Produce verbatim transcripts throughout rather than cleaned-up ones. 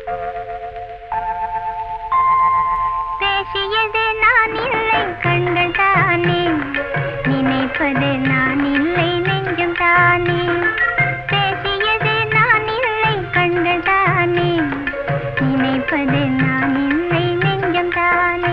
பேசியது நான் இல்லை கண்கள் தானே, நினைப்பது நான் இல்லை நெஞ்சம் தானே. பேசியது நான் இல்லை கண்கள் தானே, நினைப்பது நான் இல்லை நெஞ்சம் தானே.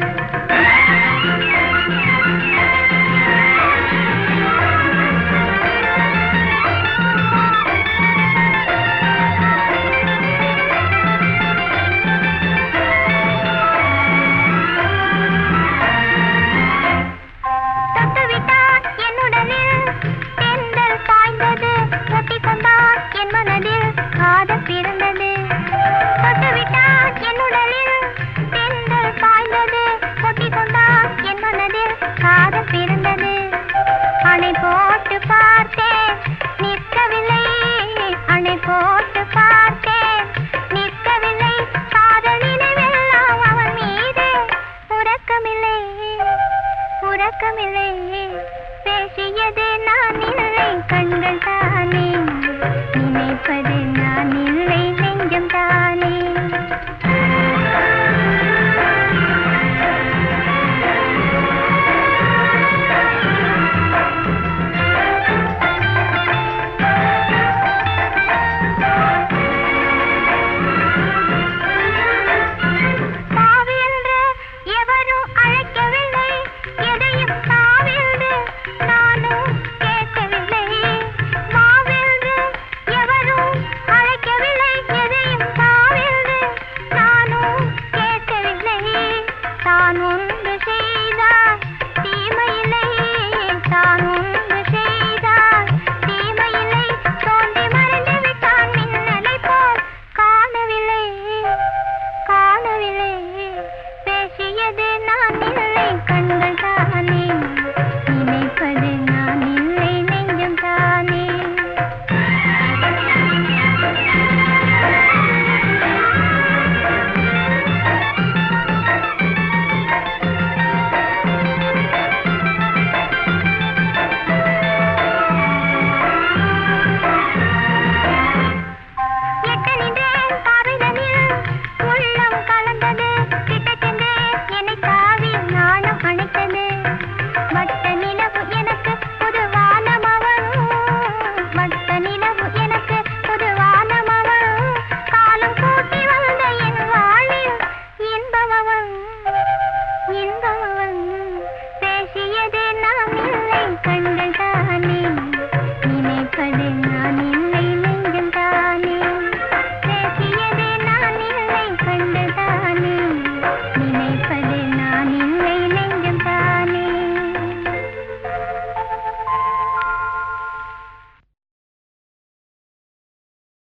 அணை போட்டு பார்த்தேன் நிற்கவில்லை, அணை போட்டு பார்த்தேன் நிற்கவில்லை. காதல் நினைவெல்லாம் அவன் மீது உறக்கமில்லை, உறக்கமில்லை. பேசியது நான் இல்லை கண்கள் தானே, நினைப்பது நான் இல்லை